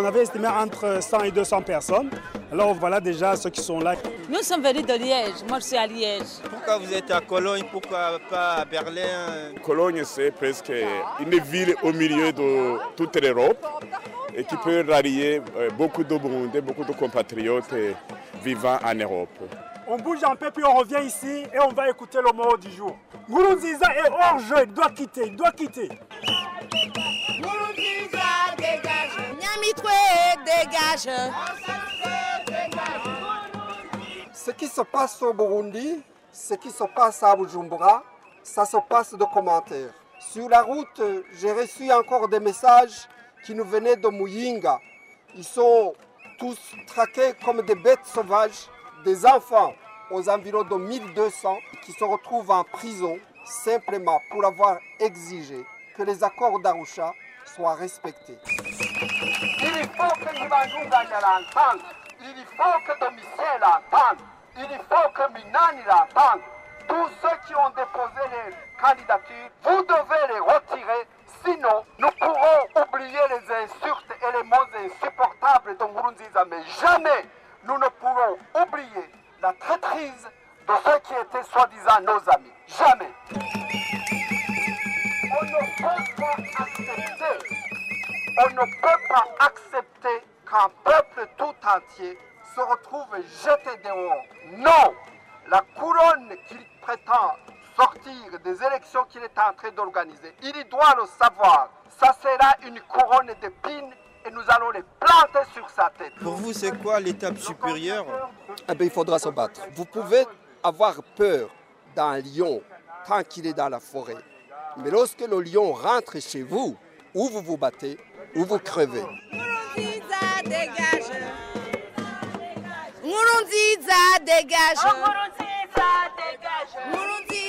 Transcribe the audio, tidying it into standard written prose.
avait estimé entre 100 et 200 personnes. Alors voilà déjà ceux qui sont là. Nous sommes venus de Liège, moi je suis à Liège. Pourquoi vous êtes à Cologne, pourquoi pas à Berlin? Cologne, c'est presque une ville au milieu de toute l'Europe et qui peut rallier beaucoup de Burundais, beaucoup de compatriotes vivant en Europe. On bouge un peu puis on revient ici et on va écouter le mot du jour. Nkurunziza est hors jeu, il doit quitter, il doit quitter. Nkurunziza dégage. Nyamitwe dégage. Ce qui se passe au Burundi, ce qui se passe à Bujumbura, ça se passe de commentaires. Sur la route, j'ai reçu encore des messages qui nous venaient de Muyinga. Ils sont tous traqués comme des bêtes sauvages, des enfants aux environs de 1200 qui se retrouvent en prison simplement pour avoir exigé que les accords d'Arusha soient respectés. Il faut que Ntibantunganya l'entende, il faut que Domitien l'entende, il faut que Minani l'entende. Tous ceux qui ont déposé les candidatures, vous devez les retirer, sinon nous pourrons oublier les insultes et les mots insupportables de Nkurunziza, mais jamais nous ne pourrons oublier la traîtrise de ceux qui étaient soi-disant nos amis. Jamais. On ne peut pas accepter qu'un peuple tout entier se retrouve jeté dehors. Non, la couronne qu'il prétend sortir des élections qu'il est en train d'organiser, il doit le savoir. Ça sera une couronne d'épines et nous allons les planter sur sa tête. Pour vous, c'est quoi l'étape supérieure? Il faudra se battre. Vous pouvez avoir peur d'un lion tant qu'il est dans la forêt. Mais lorsque le lion rentre chez vous, ou vous vous battez, ou vous crevez. Nkurunziza dégage. Nkurunziza dégage. Nkurunziza dégage.